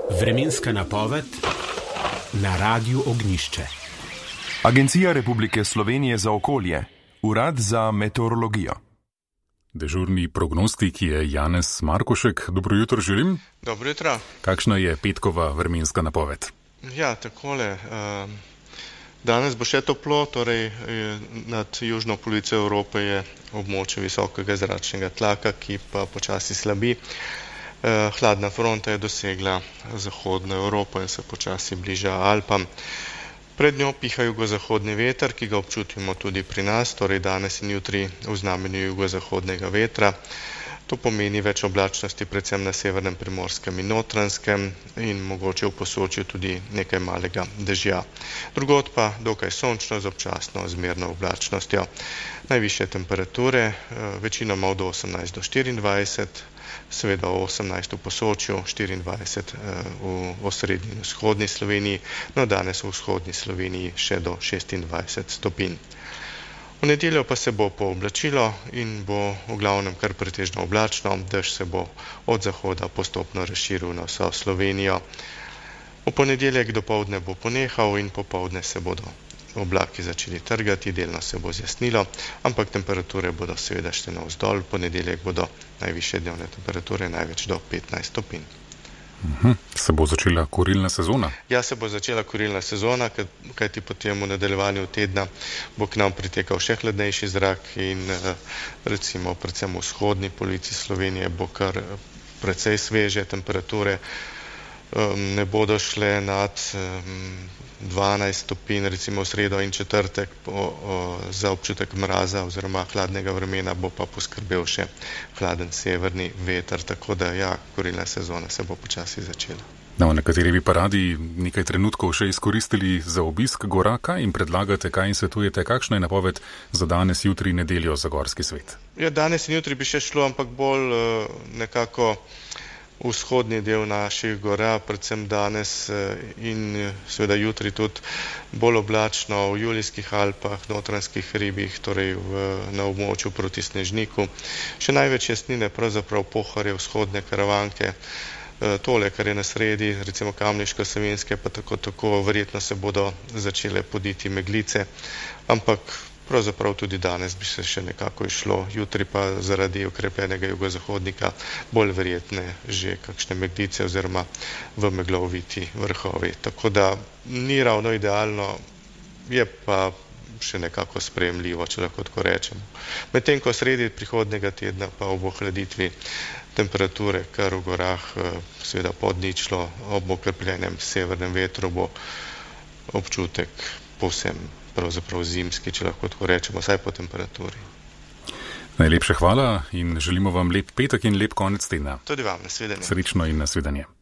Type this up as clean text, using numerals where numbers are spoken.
Vremenska napoved na Radiu Ognjišče. Agencija Republike Slovenije za okolje, Urad za meteorologijo. Dežurni prognostik je Janez Markošek. Dobro jutro želim. Dobro jutro. Kakšna je petkova vremenska napoved? Ja, takole. Danes bo še toplo, torej nad južno polovico Evrope je območje visokega zračnega tlaka, ki pa počasi slabi. Hladna fronta je dosegla zahodno Evropo in se počasi bliža Alpam. Pred njo piha jugozahodni veter, ki ga občutimo tudi pri nas, torej danes in jutri v znamenju jugozahodnega vetra. To pomeni več oblačnosti, predvsem na severnem Primorskem in Notranjskem in mogoče v Posočju tudi nekaj malega dežja. Drugod pa dokaj sončno z občasno zmerno oblačnostjo. Najvišje temperature, večinoma od 18 do 24, seveda 18 v Posočju, 24 v osrednji in vzhodni Sloveniji, no danes v vzhodni Sloveniji še do 26 stopinj. V nedeljo pa se bo pooblačilo in bo v glavnem kar pretežno oblačno, dež se bo od zahoda postopno razširil na vso Slovenijo. V ponedeljek dopoldne bo ponehal in popoldne se bodo oblaki začeli trgati, delno se bo zjasnilo, ampak temperature bodo seveda šle navzdol. V ponedeljek bodo najvišje dnevne temperature največ do 15 stopinj. Se bo začela kurilna sezona? Ja, se bo začela kurilna sezona, kajti potem v nadaljevanju tedna bo k nam pritekal še hladnejši zrak in recimo predvsem v vzhodni polovici Slovenije bo kar precej sveže temperature. Ne bodo šle nad 12 stopinj, recimo v sredo in četrtek za občutek mraza oziroma hladnega vremena bo pa poskrbel še hladen severni veter, tako da ja, kurilna sezona se bo počasi začela. No, nekateri bi pa radi nekaj trenutkov še izkoristili za obisk gora. Kaj jim predlagate, kaj jim svetujete, kakšna je napoved za danes, jutri, nedeljo za gorski svet? Ja, danes in jutri bi še šlo, ampak bolj nekako vzhodni del naših gora, predvsem danes in seveda jutri tudi bolj oblačno v Julijskih Alpah, Notranjskih hribih, torej na območju proti Snežniku. Še največ jasnine pravzaprav Pohorje, vzhodne Karavanke, tole, kar je na sredi, recimo Kamniško, Savinjske, pa tako verjetno se bodo začele poditi meglice, ampak pravzaprav tudi danes bi se še nekako išlo, jutri pa zaradi okrepljenega jugozahodnika bolj verjetne že kakšne meglice oziroma v megloviti vrhovi. Tako da ni ravno idealno, je pa še nekako sprejemljivo, če lahko tako rečemo. Medtem ko sredi prihodnjega tedna pa ob ohladitvi temperature kar v gorah, seveda pod ničlo, ob okrepljenem severnem vetru bo občutek povsem pravzaprav zimski, če lahko tako rečemo, vsaj po temperaturi. Najlepša hvala in želimo vam lep petek in lep konec tedna. Tudi vam, nasvidenje. Srečno in nasvidenje.